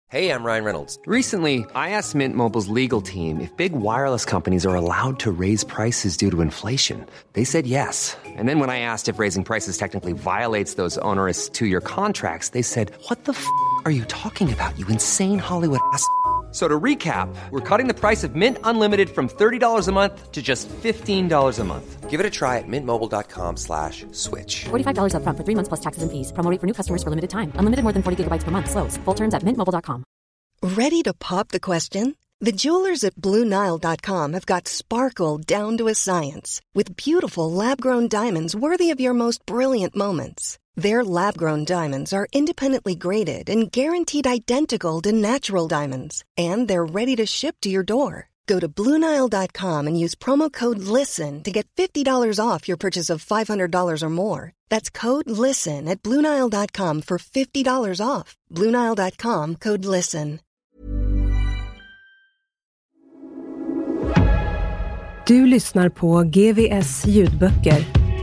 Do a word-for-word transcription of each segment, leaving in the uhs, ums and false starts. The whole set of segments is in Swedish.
Hey, I'm Ryan Reynolds. Recently, I asked Mint Mobile's legal team if big wireless companies are allowed to raise prices due to inflation. They said yes. And then when I asked if raising prices technically violates those onerous two-year contracts, they said, "What the f*** are you talking about, you insane Hollywood ass?" So to recap, we're cutting the price of Mint Unlimited from thirty dollars a month to just fifteen dollars a month. Give it a try at mintmobile.com slash switch. forty-five dollars up front for three months plus taxes and fees. Promo rate for new customers for limited time. Unlimited more than forty gigabytes per month. Slows full terms at mint mobile dot com. Ready to pop the question? The jewelers at Blue Nile dot com have got sparkle down to a science with beautiful lab-grown diamonds worthy of your most brilliant moments. Their lab-grown diamonds are independently graded and guaranteed identical to natural diamonds, and they're ready to ship to your door. Go to Blue Nile dot com and use promo code LISTEN to get fifty dollars off your purchase of five hundred dollars or more. That's code LISTEN at Blue Nile dot com for fifty dollars off. Blue Nile dot com, code LISTEN. Du lyssnar på G V S ljudböcker.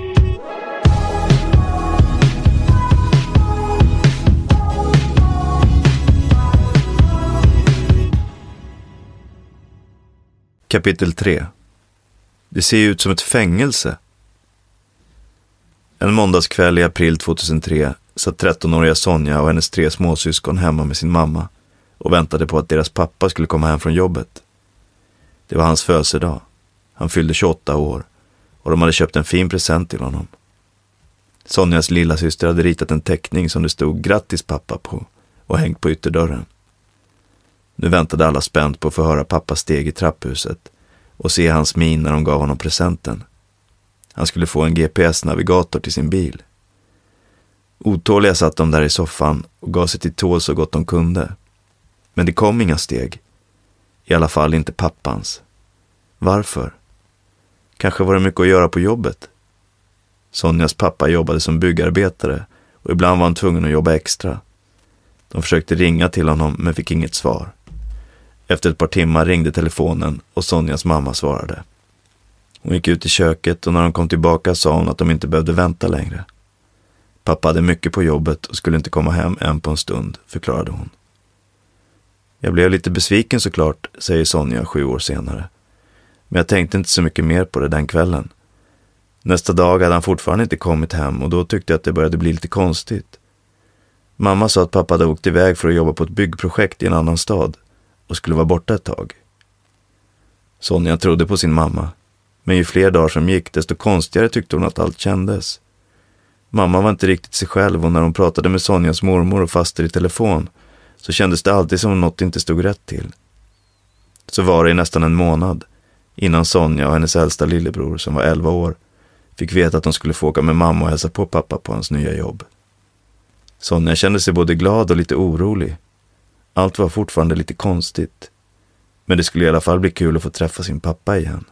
Kapitel tre. Det ser ut som ett fängelse. En måndagskväll i april tjugohundratre satt trettonåriga Sonja och hennes tre småsyskon hemma med sin mamma och väntade på att deras pappa skulle komma hem från jobbet. Det var hans födelsedag. Han fyllde tjugoåtta år och de hade köpt en fin present till honom. Sonjas lilla syster hade ritat en teckning som det stod "Grattis pappa" på och hängt på ytterdörren. Nu väntade alla spänt på att få höra pappas steg i trapphuset och se hans min när de gav honom presenten. Han skulle få en G P S-navigator till sin bil. Otåliga satt de där i soffan och gav sig till tål så gott de kunde. Men det kom inga steg. I alla fall inte pappans. Varför? Kanske var det mycket att göra på jobbet. Sonjas pappa jobbade som byggarbetare och ibland var han tvungen att jobba extra. De försökte ringa till honom men fick inget svar. Efter ett par timmar ringde telefonen och Sonjas mamma svarade. Hon gick ut i köket och när de kom tillbaka sa hon att de inte behövde vänta längre. Pappa hade mycket på jobbet och skulle inte komma hem än på en stund, förklarade hon. Jag blev lite besviken såklart, säger Sonja sju år senare. Men jag tänkte inte så mycket mer på det den kvällen. Nästa dag hade han fortfarande inte kommit hem och då tyckte jag att det började bli lite konstigt. Mamma sa att pappa hade åkt iväg för att jobba på ett byggprojekt i en annan stad och skulle vara borta ett tag. Sonja trodde på sin mamma, men ju fler dagar som gick desto konstigare tyckte hon att allt kändes. Mamma var inte riktigt sig själv och när hon pratade med Sonjas mormor och faster i telefon så kändes det alltid som om något inte stod rätt till. Så var det i nästan en månad innan Sonja och hennes äldsta lillebror som var elva år fick veta att de skulle få åka med mamma och hälsa på pappa på hans nya jobb. Sonja kände sig både glad och lite orolig. Allt var fortfarande lite konstigt. Men det skulle i alla fall bli kul att få träffa sin pappa igen.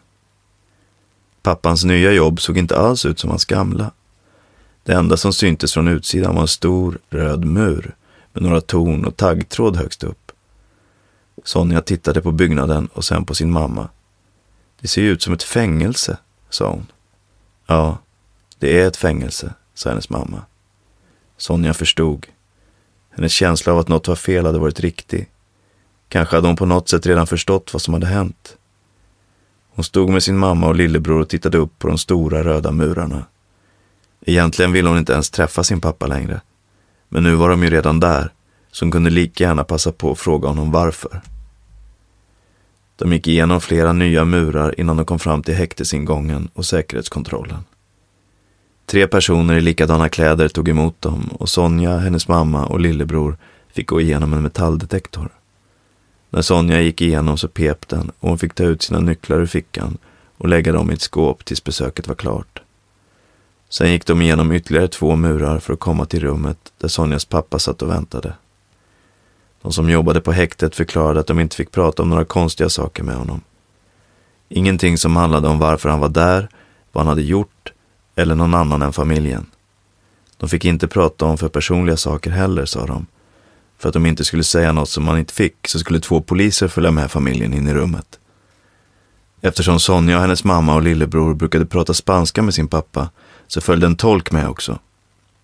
Pappans nya jobb såg inte alls ut som hans gamla. Det enda som syntes från utsidan var en stor röd mur med några torn och taggtråd högst upp. Sonja tittade på byggnaden och sen på sin mamma. Det ser ut som ett fängelse, sa hon. Ja, det är ett fängelse, sa hennes mamma. Sonja förstod. Hennes känsla av att något var fel hade varit riktig. Kanske hade hon på något sätt redan förstått vad som hade hänt. Hon stod med sin mamma och lillebror och tittade upp på de stora röda murarna. Egentligen ville hon inte ens träffa sin pappa längre. Men nu var de ju redan där, så hon kunde lika gärna passa på att fråga honom varför. De gick igenom flera nya murar innan de kom fram till häktesingången och säkerhetskontrollen. Tre personer i likadana kläder tog emot dem och Sonja, hennes mamma och lillebror fick gå igenom en metalldetektor. När Sonja gick igenom så pep den och hon fick ta ut sina nycklar ur fickan och lägga dem i ett skåp tills besöket var klart. Sen gick de igenom ytterligare två murar för att komma till rummet där Sonjas pappa satt och väntade. De som jobbade på häktet förklarade att de inte fick prata om några konstiga saker med honom. Ingenting som handlade om varför han var där, vad han hade gjort eller någon annan än familjen. De fick inte prata om för personliga saker heller, sa de. För att de inte skulle säga något som man inte fick så skulle två poliser följa med familjen in i rummet. Eftersom Sonja och hennes mamma och lillebror brukade prata spanska med sin pappa så följde en tolk med också.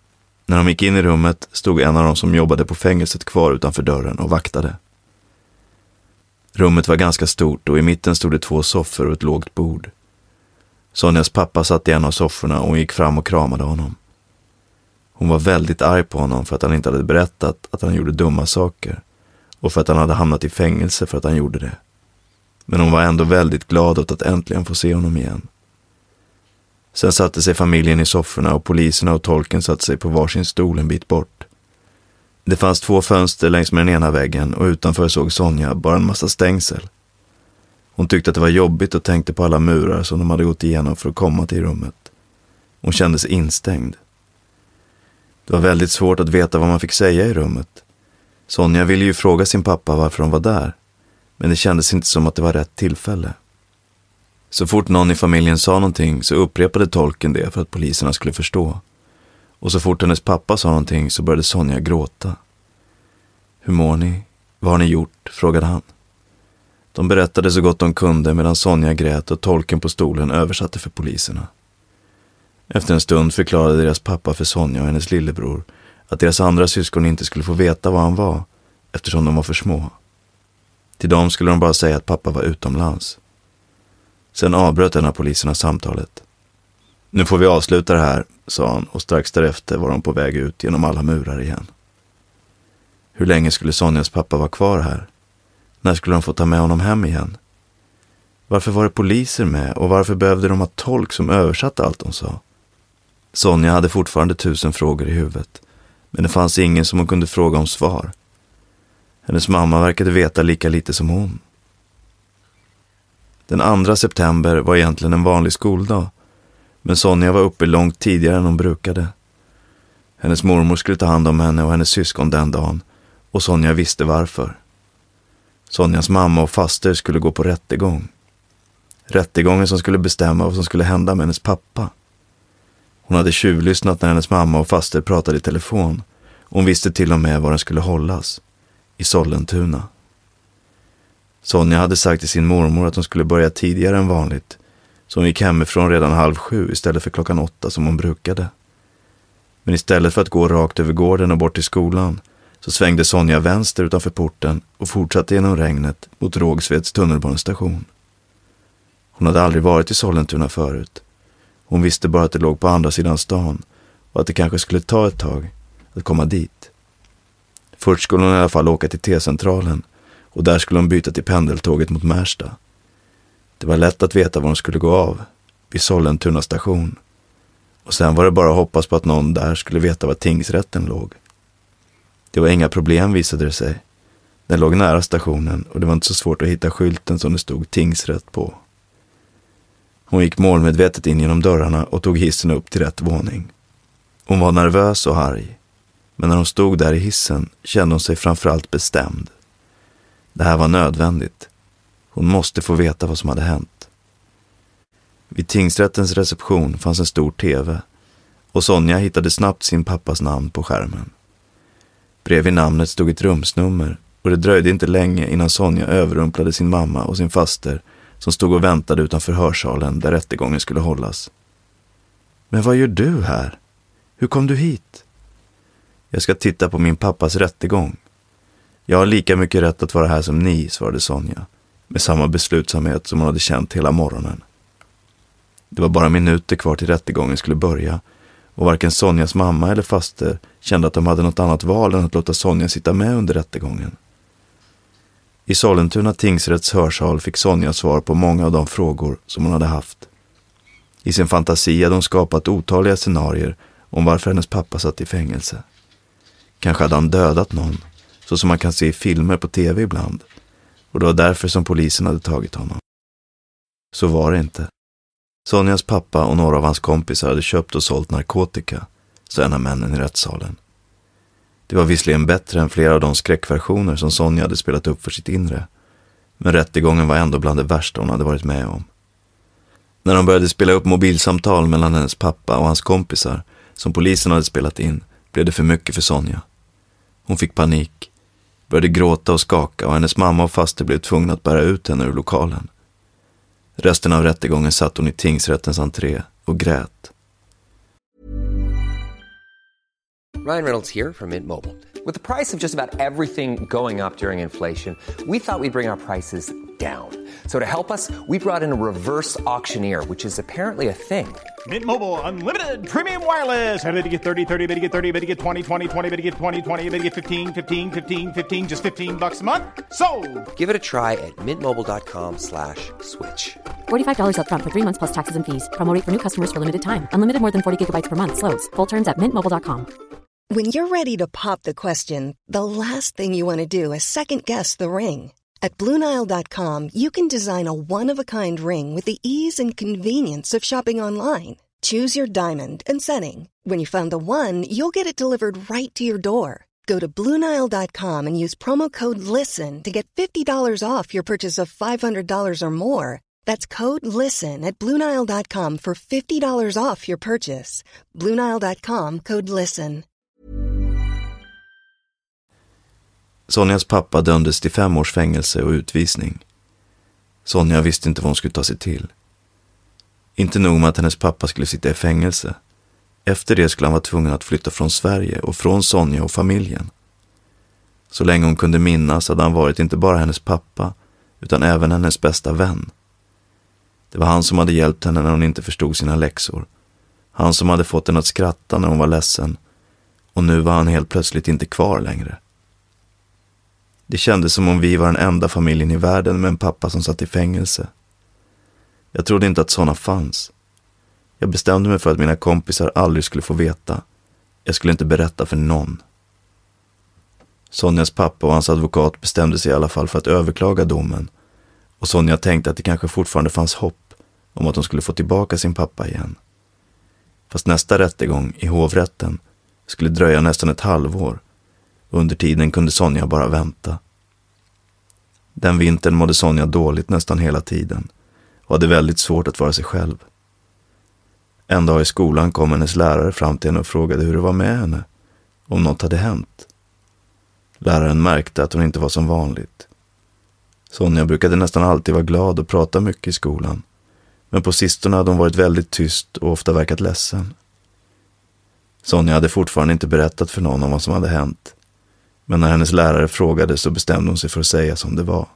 När de gick in i rummet stod en av dem som jobbade på fängelset kvar utanför dörren och vaktade. Rummet var ganska stort och i mitten stod det två soffor och ett lågt bord. Sonjas pappa satt i en av sofforna och hon gick fram och kramade honom. Hon var väldigt arg på honom för att han inte hade berättat att han gjorde dumma saker och för att han hade hamnat i fängelse för att han gjorde det. Men hon var ändå väldigt glad åt att äntligen få se honom igen. Sen satte sig familjen i sofforna och poliserna och tolken satte sig på varsin stol en bit bort. Det fanns två fönster längs med den ena väggen och utanför såg Sonja bara en massa stängsel. Hon tyckte att det var jobbigt och tänkte på alla murar som de hade gått igenom för att komma till rummet. Hon kände sig instängd. Det var väldigt svårt att veta vad man fick säga i rummet. Sonja ville ju fråga sin pappa varför de var där, men det kändes inte som att det var rätt tillfälle. Så fort någon i familjen sa någonting så upprepade tolken det för att poliserna skulle förstå. Och så fort hennes pappa sa någonting så började Sonja gråta. Hur mår ni? Vad har ni gjort? Frågade han. De berättade så gott de kunde medan Sonja grät och tolken på stolen översatte för poliserna. Efter en stund förklarade deras pappa för Sonja och hennes lillebror att deras andra syskon inte skulle få veta vad han var eftersom de var för små. Till dem skulle de bara säga att pappa var utomlands. Sen avbröt en av poliserna samtalet. Nu får vi avsluta det här, sa han och strax därefter var de på väg ut genom alla murar igen. Hur länge skulle Sonjas pappa vara kvar här? När skulle de få ta med honom hem igen? Varför var det poliser med och varför behövde de ha tolk som översatte allt de sa? Sonja hade fortfarande tusen frågor i huvudet, men det fanns ingen som hon kunde fråga om svar. Hennes mamma verkade veta lika lite som hon. Den andra september var egentligen en vanlig skoldag, men Sonja var uppe långt tidigare än hon brukade. Hennes mormor skulle ta hand om henne och hennes syskon den dagen, och Sonja visste varför. Sonjas mamma och faster skulle gå på rättegång. Rättegången som skulle bestämma vad som skulle hända med hennes pappa. Hon hade tjuvlyssnat när hennes mamma och faster pratade i telefon. Hon visste till och med var den skulle hållas. I Sollentuna. Sonja hade sagt till sin mormor att hon skulle börja tidigare än vanligt. Så hon gick hemifrån redan halv sju istället för klockan åtta som hon brukade. Men istället för att gå rakt över gården och bort till skolan så svängde Sonja vänster utanför porten och fortsatte genom regnet mot Rågsveds tunnelbanestation. Hon hade aldrig varit i Sollentuna förut. Hon visste bara att det låg på andra sidan stan och att det kanske skulle ta ett tag att komma dit. Först skulle hon i alla fall åka till T-centralen och där skulle hon byta till pendeltåget mot Märsta. Det var lätt att veta var hon skulle gå av, vid Sollentuna station. Och sen var det bara att hoppas på att någon där skulle veta var tingsrätten låg. Det var inga problem visade det sig. Den låg nära stationen och det var inte så svårt att hitta skylten som det stod tingsrätt på. Hon gick målmedvetet in genom dörrarna och tog hissen upp till rätt våning. Hon var nervös och arg. Men när hon stod där i hissen kände hon sig framförallt bestämd. Det här var nödvändigt. Hon måste få veta vad som hade hänt. Vid tingsrättens reception fanns en stor tv och Sonja hittade snabbt sin pappas namn på skärmen. Bredvid namnet stod ett rumsnummer och det dröjde inte länge innan Sonja överrumplade sin mamma och sin faster som stod och väntade utanför hörsalen där rättegången skulle hållas. Men vad gör du här? Hur kom du hit? Jag ska titta på min pappas rättegång. Jag har lika mycket rätt att vara här som ni, svarade Sonja, med samma beslutsamhet som hon hade känt hela morgonen. Det var bara minuter kvar till rättegången skulle börja och varken Sonjas mamma eller faster kände att de hade något annat val än att låta Sonja sitta med under rättegången. I Sollentuna tingsrätts hörsal fick Sonja svar på många av de frågor som hon hade haft. I sin fantasi hade hon skapat otaliga scenarier om varför hennes pappa satt i fängelse. Kanske hade han dödat någon, så som man kan se i filmer på tv ibland. Och det var därför som polisen hade tagit honom. Så var det inte. Sonjas pappa och några av hans kompisar hade köpt och sålt narkotika, sa en av männen i rättssalen. Det var visserligen bättre än flera av de skräckversioner som Sonja hade spelat upp för sitt inre. Men rättegången var ändå bland det värsta hon hade varit med om. När de började spela upp mobilsamtal mellan hennes pappa och hans kompisar, som polisen hade spelat in, blev det för mycket för Sonja. Hon fick panik, började gråta och skaka och hennes mamma och faster blev tvungna att bära ut henne ur lokalen. Resten av rättegången satt hon i tingsrättens entré och grät. Ryan Reynolds here from Mint Mobile. With the price of just about everything going up during inflation, we thought we'd bring our prices down. So to help us, we brought in a reverse auctioneer, which is apparently a thing. Mint Mobile Unlimited Premium Wireless. How to get thirty, thirty, how to get thirty, how to get twenty, twenty, twenty, how to get twenty, twenty, how to get fifteen, fifteen, fifteen, fifteen, just fifteen bucks a month? Sold! Give it a try at mintmobile.com slash switch. forty-five dollars up front for three months plus taxes and fees. Promo rate for new customers for limited time. Unlimited more than forty gigabytes per month. Slows full terms at mint mobile dot com. When you're ready to pop the question, the last thing you want to do is second-guess the ring. At Blue Nile dot com, you can design a one-of-a-kind ring with the ease and convenience of shopping online. Choose your diamond and setting. When you find the one, you'll get it delivered right to your door. Go to Blue Nile dot com and use promo code LISTEN to get fifty dollars off your purchase of five hundred dollars or more. That's code LISTEN at Blue Nile dot com for fifty dollars off your purchase. Blue Nile dot com, code LISTEN. Sonjas pappa dömdes till fem års fängelse och utvisning. Sonja visste inte vad hon skulle ta sig till. Inte nog med att hennes pappa skulle sitta i fängelse. Efter det skulle han vara tvungen att flytta från Sverige och från Sonja och familjen. Så länge hon kunde minnas hade han varit inte bara hennes pappa utan även hennes bästa vän. Det var han som hade hjälpt henne när hon inte förstod sina läxor. Han som hade fått henne att skratta när hon var ledsen. Och nu var han helt plötsligt inte kvar längre. Det kändes som om vi var den enda familjen i världen med en pappa som satt i fängelse. Jag trodde inte att sådana fanns. Jag bestämde mig för att mina kompisar aldrig skulle få veta. Jag skulle inte berätta för någon. Sonjas pappa och hans advokat bestämde sig i alla fall för att överklaga domen. Och Sonja tänkte att det kanske fortfarande fanns hopp om att hon skulle få tillbaka sin pappa igen. Fast nästa rättegång i hovrätten skulle dröja nästan ett halvår. Under tiden kunde Sonja bara vänta. Den vintern mådde Sonja dåligt nästan hela tiden och hade väldigt svårt att vara sig själv. En dag i skolan kom hennes lärare fram till henne och frågade hur det var med henne, om något hade hänt. Läraren märkte att hon inte var som vanligt. Sonja brukade nästan alltid vara glad och prata mycket i skolan, men på sistone hade hon varit väldigt tyst och ofta verkat ledsen. Sonja hade fortfarande inte berättat för någon om vad som hade hänt. Men när hennes lärare frågade så bestämde hon sig för att säga som det var.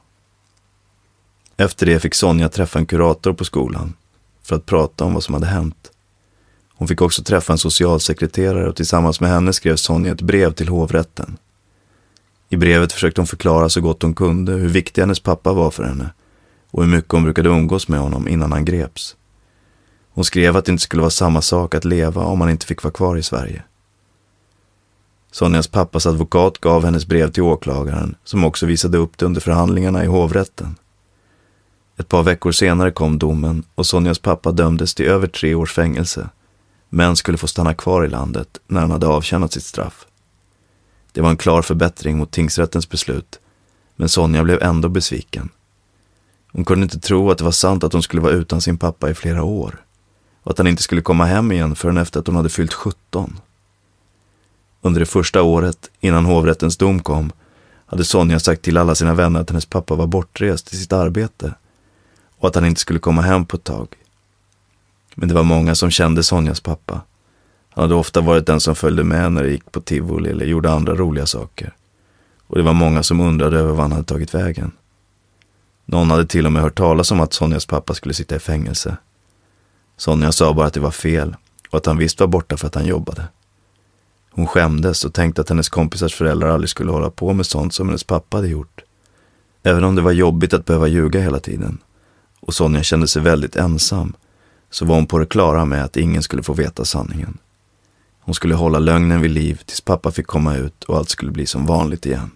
Efter det fick Sonja träffa en kurator på skolan för att prata om vad som hade hänt. Hon fick också träffa en socialsekreterare och tillsammans med henne skrev Sonja ett brev till hovrätten. I brevet försökte hon förklara så gott hon kunde hur viktig hennes pappa var för henne och hur mycket hon brukade umgås med honom innan han greps. Hon skrev att det inte skulle vara samma sak att leva om man inte fick vara kvar i Sverige. Sonjas pappas advokat gav hennes brev till åklagaren som också visade upp det under förhandlingarna i hovrätten. Ett par veckor senare kom domen och Sonjas pappa dömdes till över tre års fängelse, men skulle få stanna kvar i landet när han hade avtjänat sitt straff. Det var en klar förbättring mot tingsrättens beslut, men Sonja blev ändå besviken. Hon kunde inte tro att det var sant att hon skulle vara utan sin pappa i flera år och att han inte skulle komma hem igen förrän efter att hon hade fyllt sjutton. Under det första året, innan hovrättens dom kom, hade Sonja sagt till alla sina vänner att hennes pappa var bortrest i sitt arbete och att han inte skulle komma hem på ett tag. Men det var många som kände Sonjas pappa. Han hade ofta varit den som följde med när det gick på tivoli eller gjorde andra roliga saker. Och det var många som undrade över vad han hade tagit vägen. Någon hade till och med hört talas om att Sonjas pappa skulle sitta i fängelse. Sonja sa bara att det var fel och att han visst var borta för att han jobbade. Hon skämdes och tänkte att hennes kompisars föräldrar aldrig skulle hålla på med sånt som hennes pappa hade gjort. Även om det var jobbigt att behöva ljuga hela tiden. Och Sonja kände sig väldigt ensam, så var hon på det klara med att ingen skulle få veta sanningen. Hon skulle hålla lögnen vid liv tills pappa fick komma ut och allt skulle bli som vanligt igen.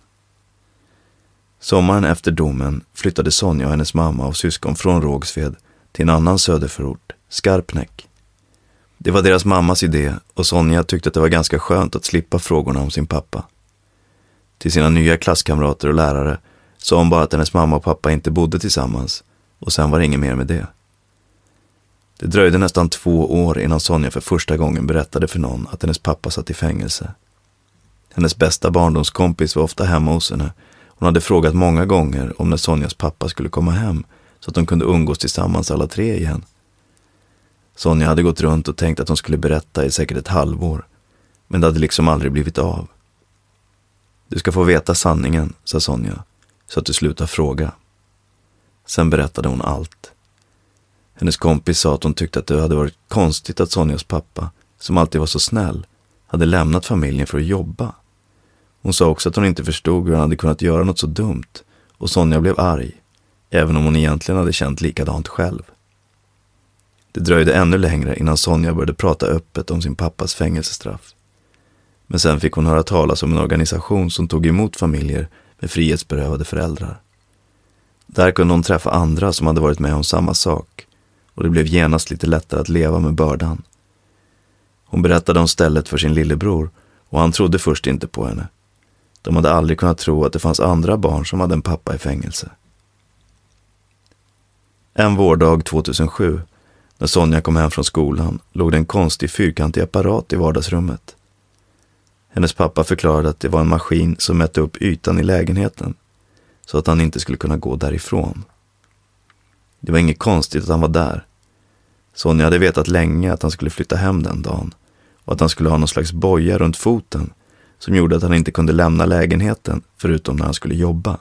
Sommaren efter domen flyttade Sonja och hennes mamma och syskon från Rågsved till en annan söderförort, Skarpnäck. Det var deras mammas idé och Sonja tyckte att det var ganska skönt att slippa frågorna om sin pappa. Till sina nya klasskamrater och lärare sa hon bara att hennes mamma och pappa inte bodde tillsammans och sen var det inget mer med det. Det dröjde nästan två år innan Sonja för första gången berättade för någon att hennes pappa satt i fängelse. Hennes bästa barndomskompis var ofta hemma hos henne. Hon hade frågat många gånger om när Sonjas pappa skulle komma hem så att de kunde umgås tillsammans alla tre igen. Sonja hade gått runt och tänkt att hon skulle berätta i säkert ett halvår. Men det hade liksom aldrig blivit av. Du ska få veta sanningen, sa Sonja, så att du slutar fråga. Sen berättade hon allt. Hennes kompis sa att hon tyckte att det hade varit konstigt att Sonjas pappa, som alltid var så snäll, hade lämnat familjen för att jobba. Hon sa också att hon inte förstod hur han hade kunnat göra något så dumt, och Sonja blev arg, även om hon egentligen hade känt likadant själv. Det dröjde ännu längre innan Sonja började prata öppet om sin pappas fängelsestraff. Men sen fick hon höra talas om en organisation som tog emot familjer med frihetsberövade föräldrar. Där kunde hon träffa andra som hade varit med om samma sak, och det blev genast lite lättare att leva med bördan. Hon berättade om stället för sin lillebror, och han trodde först inte på henne. De hade aldrig kunnat tro att det fanns andra barn som hade en pappa i fängelse. En vårdag tjugohundrasju, när Sonja kom hem från skolan, låg det en konstig fyrkantig apparat i vardagsrummet. Hennes pappa förklarade att det var en maskin som mätte upp ytan i lägenheten, så att han inte skulle kunna gå därifrån. Det var inget konstigt att han var där. Sonja hade vetat länge att han skulle flytta hem den dagen, och att han skulle ha någon slags boja runt foten som gjorde att han inte kunde lämna lägenheten förutom när han skulle jobba.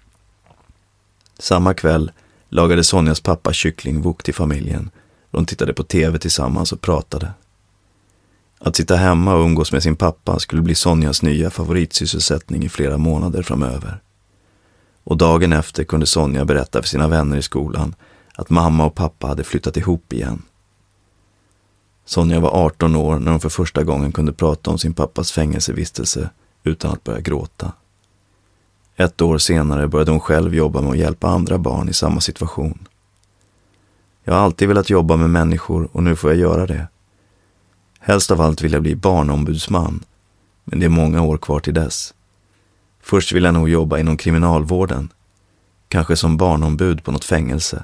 Samma kväll lagade Sonjas pappa kycklingwok till familjen. De tittade på tv tillsammans och pratade. Att sitta hemma och umgås med sin pappa skulle bli Sonjas nya favoritsysselsättning i flera månader framöver. Och dagen efter kunde Sonja berätta för sina vänner i skolan att mamma och pappa hade flyttat ihop igen. Sonja var arton år när hon för första gången kunde prata om sin pappas fängelsevistelse utan att börja gråta. Ett år senare började hon själv jobba med att hjälpa andra barn i samma situation. Jag har alltid velat jobba med människor och nu får jag göra det. Helst av allt vill jag bli barnombudsman, men det är många år kvar till dess. Först vill jag nog jobba inom kriminalvården, kanske som barnombud på något fängelse.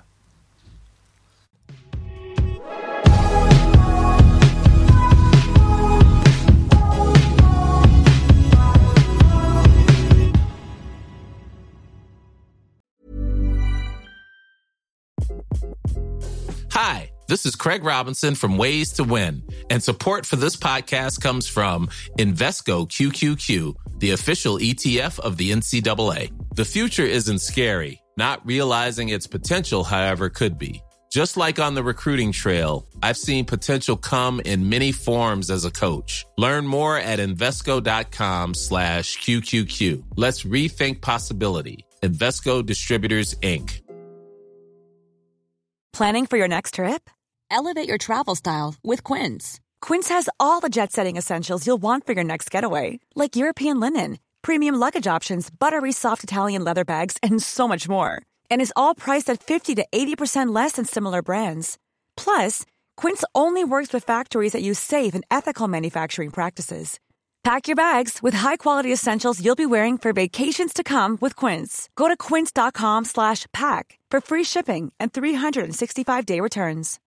Hi, this is Craig Robinson from Ways to Win, and support for this podcast comes from Invesco Q Q Q, the official E T F of the N C double A. The future isn't scary. Not realizing its potential, however, could be. Just like on the recruiting trail, I've seen potential come in many forms as a coach. Learn more at Invesco.com slash QQQ. Let's rethink possibility. Invesco Distributors, Incorporated. Planning for your next trip? Elevate your travel style with Quince. Quince has all the jet-setting essentials you'll want for your next getaway, like European linen, premium luggage options, buttery soft Italian leather bags, and so much more. And is all priced at fifty to eighty percent less than similar brands. Plus, Quince only works with factories that use safe and ethical manufacturing practices. Pack your bags with high-quality essentials you'll be wearing for vacations to come with Quince. Go to quince.com slash pack for free shipping and three sixty-five day returns.